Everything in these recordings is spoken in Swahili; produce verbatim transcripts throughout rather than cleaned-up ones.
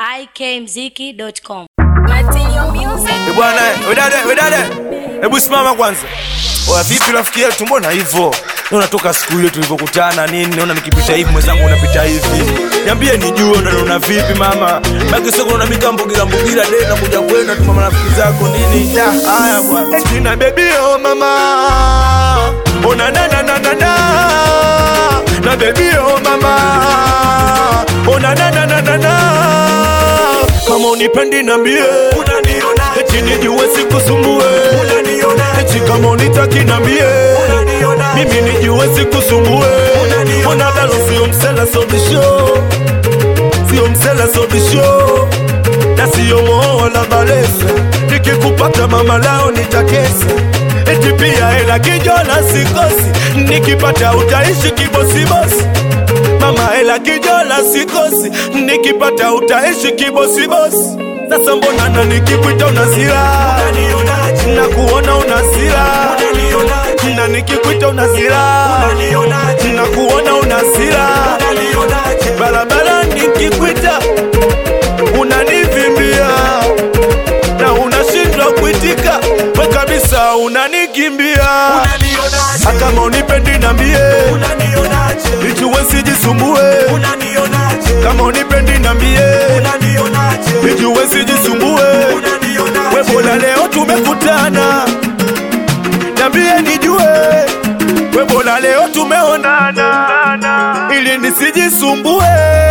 i k mziki dot com. E bwana, wedade, wedade. Hebu simama kwanza. Oya vipi rafiki yetu, mbona hivyo? Unatoka siku ile tulipokutana nini? Naona nikipita hivi mwenzangu unapita hivi. Niambie nijue unaona vipi mama? Baki soko na mikambo gira mbugira dei na kuja kwenda tu mama rafiki zako nini? Da, haya bwana. Eti na baby oh mama. Ona na na na na na. Na baby oh mama. Ona na na na na na. Kama unipendi niambie. Unaniona. Eti nijue sikusumbue. Unaniona. Eti kama unitaki niambie. Unaniona. Mimi nijue sikusumbue. Ona dalo sio msela so bisho. Sio msela so bisho. Na sio moho wala balesa. Nikikupata mama lao nitakesa. Eti pia hela kijona sikosi. Nikipata utaishi kibosi bosi. Mama hela kijona sikosi. Nikipata utaishi kibosi bosi. Sasa mbona na nikikuita unazira? Unanionaje? Na kuona unazira. Unanionaje? Na nikikuita unazira. Unanionaje? Na kuona unazira. Unanionaje? Barabara nikikuita unanivimbia. Na unashindwa kuitika. We kabisa unanikimbia. Unanionaje? Kama unipendi niambie. Unanionaje? Nijue sijisumbue. Unanionaje? Kama unipendi niambie. Unanionaje? Nijue sijisumbue. Unanionaje? We bora leo tumekutana. Niambie nijue. We bora leo tumeonana. Ili nisijisumbue.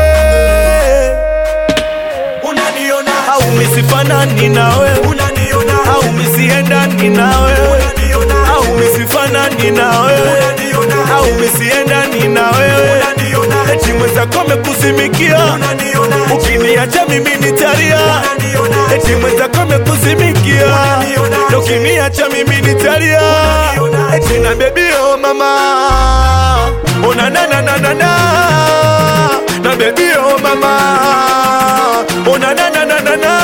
Unanionaje? Au misifanani nawe. Unanionaje? Au misiendani nawe. Unanionaje? Au misifanani nawe. Unanionaje? Au misiendani nawe. Unanionaje? Eti mweza kome kuzimikia. Unanionaje? Ukiniacha mimi nitalia. Unanionaje? Eti mweza kome kuzimikia. Unanionaje? Ukiniacha mimi nitalia. Unanionaje? Eti na baby oh mama. Ona na na na na na. Na baby oh mama. Ona na na na na na.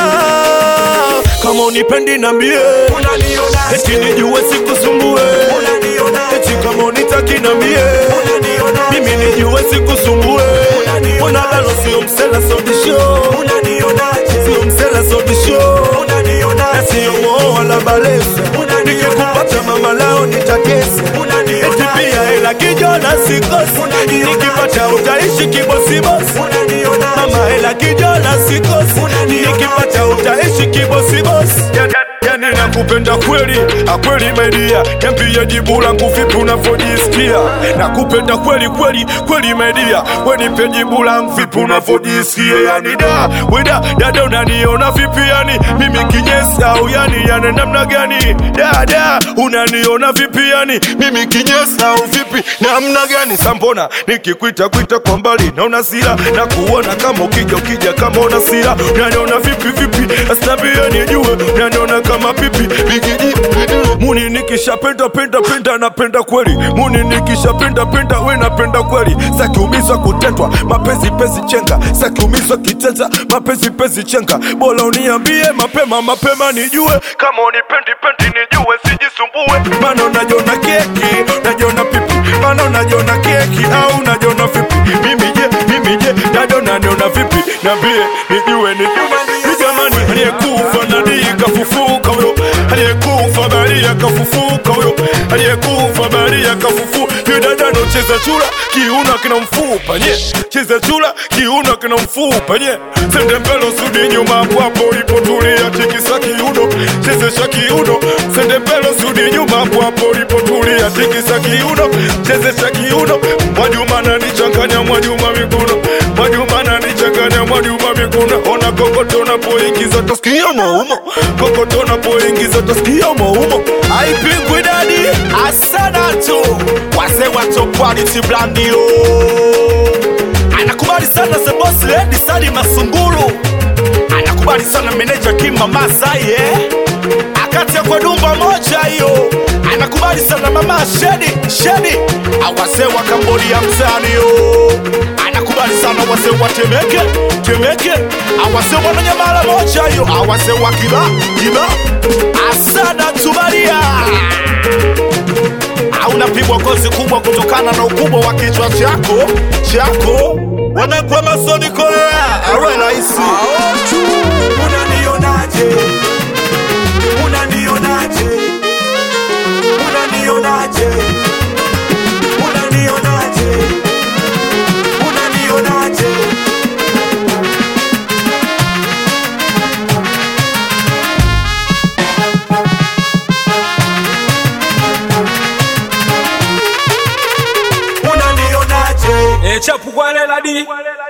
Kama unipendi niambie. Unanionaje? Eti nijue sikusumbue. Unanionaje? Eti kama unitaki niambie. Unanionaje? Mimi nijue sikusumbue. Ona dalo sio msela so bisho. Unanionaje? Sio msela so bisho. Unanionaje? Na sio moho wala balesa. Nikikupata mama lao nitakesa. Eti pia hela kijona sikosi. Nikipata utaishi kibosi bosi. Mama hela kijona sikosi. Nikipata utaishi kibosi bosi. Yani nakupenda kweli, akweli media. Niambie jibu langu vipi unavyojisikia. Nakupenda kweli kweli, kweli media. We nipe jibu langu vipi unavyojisikia. Yani da, weda, dada unaniona vipi yani. Mimi kinyesi au yani, yani namna gani. Dada, unaniona vipi yani. Mimi kinyesi au vipi, namna gani. Sambona, nikikuita kuita kwa mbali na unasira. Na kuona kama ukija ukija kama unasira. Unaniona vipi vipi, astabia nijue. Unaniona kama pipi, bigiji. Muni nikisha penda penda penda napenda kweli. Muni nikisha penda penda we napenda kweli. Saki umizwa kutetwa, mapenzi pezi chenga. Saki umizwa kiteta, mapenzi pezi chenga. Bola uniambie mapema mapema nijue. Kama unipendi pendi nijue sijisumbue. Mano najona keki, najona pipi. Mano najona keki, au najona vipi. Mimi je, mimi je, najona niona vipi. Niambie, nijue nijue. Nijamani, aliyekufa nadi kafufuka huyo. Aliyekufa bali akafufuka huyo. Aliyekufa bali akafufuka. Dada no cheza chula, kiuno kina mfupa nye. Cheza chula, kiuno kina mfupa nye. Sende mbele sudi nyuma hapo ulipotulia. Tikisa kiuno, chezesha kiuno. Sende mbele sudi nyuma hapo ulipotulia. Tikisa kiuno, chezesha kiuno. Mwajuma ananichanganya Mwajuma mikono. Mwajuma ananichanganya Mwajuma mikono. Ona kokoto unapoingiza tasikia maumo. Kokoto unapoingiza tasikia maumo. Haipingwi dadi, asana tu. Wase wato quality brandio. Anakubali sana the boss lady Sali Masungulu. Anakubali sana manager Kimba Masai eh. Akati ya kwa dumba moja hiyo. Anakubali sana mama Shedi Shedi. Awase wa Cambodia mtani yo. Anakubali sana wase wa Temeke Temeke. Awase wa Nyamala moja hiyo. Awase wa Kiba Kiba. Asana tubalia. Unapigwa kozi kubwa kutokana na ukubwa wa kichwa chako chako. Wanakuwa masoni Korea. Awe na isi Echapu kwa lela di